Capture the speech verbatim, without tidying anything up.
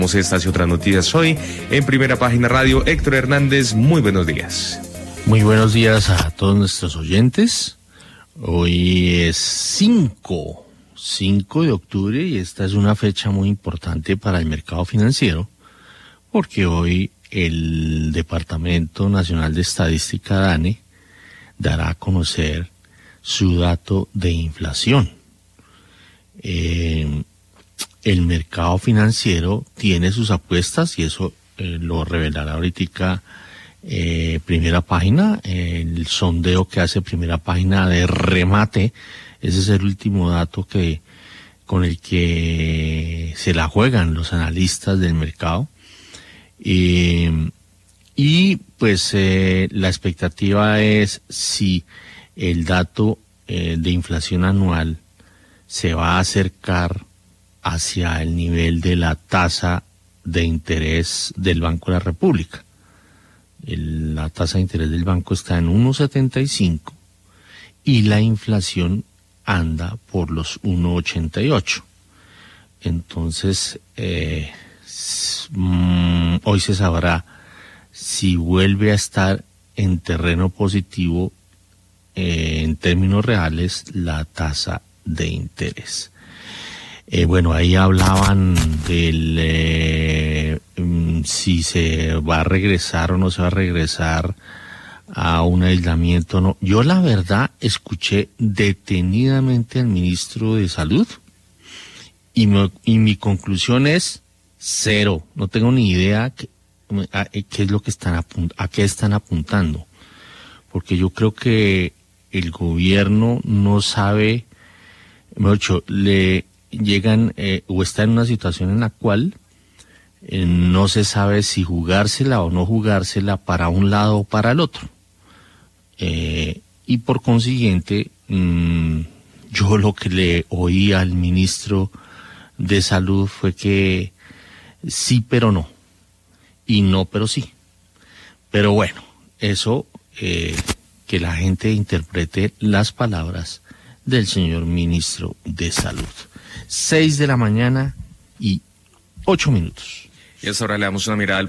Estas y otras noticias hoy en Primera Página Radio. Héctor Hernández, muy buenos días. Muy buenos días a todos nuestros oyentes. Hoy es cinco de octubre y esta es una fecha muy importante para el mercado financiero porque hoy el Departamento Nacional de Estadística, DANE, dará a conocer su dato de inflación. Eh, el mercado financiero tiene sus apuestas y eso eh, lo revelará ahorita eh, Primera Página, el sondeo que hace Primera Página de remate. Ese es el último dato que con el que se la juegan los analistas del mercado. Eh, y pues eh, la expectativa es si el dato eh, de inflación anual se va a acercar hacia el nivel de la tasa de interés del Banco de la República. El, la tasa de interés del banco está en uno setenta y cinco y la inflación anda por los uno ochenta y ocho. Entonces, eh, mm, hoy se sabrá si vuelve a estar en terreno positivo eh, en términos reales la tasa de interés. Eh, bueno, ahí hablaban del eh, si se va a regresar o no se va a regresar a un aislamiento o no. Yo la verdad escuché detenidamente al ministro de Salud y, me, y mi conclusión es cero. No tengo ni idea qué, a, qué es lo que están apunt- a qué están apuntando, porque yo creo que el gobierno no sabe, mejor dicho, le llegan eh, o está en una situación en la cual eh, no se sabe si jugársela o no jugársela para un lado o para el otro. Eh, y por consiguiente, mmm, yo lo que le oí al ministro de Salud fue que sí pero no, y no pero sí. Pero bueno, eso eh, que la gente interprete las palabras del señor ministro de Salud. Seis de la mañana y ocho minutos. Y hasta ahora le damos una mirada al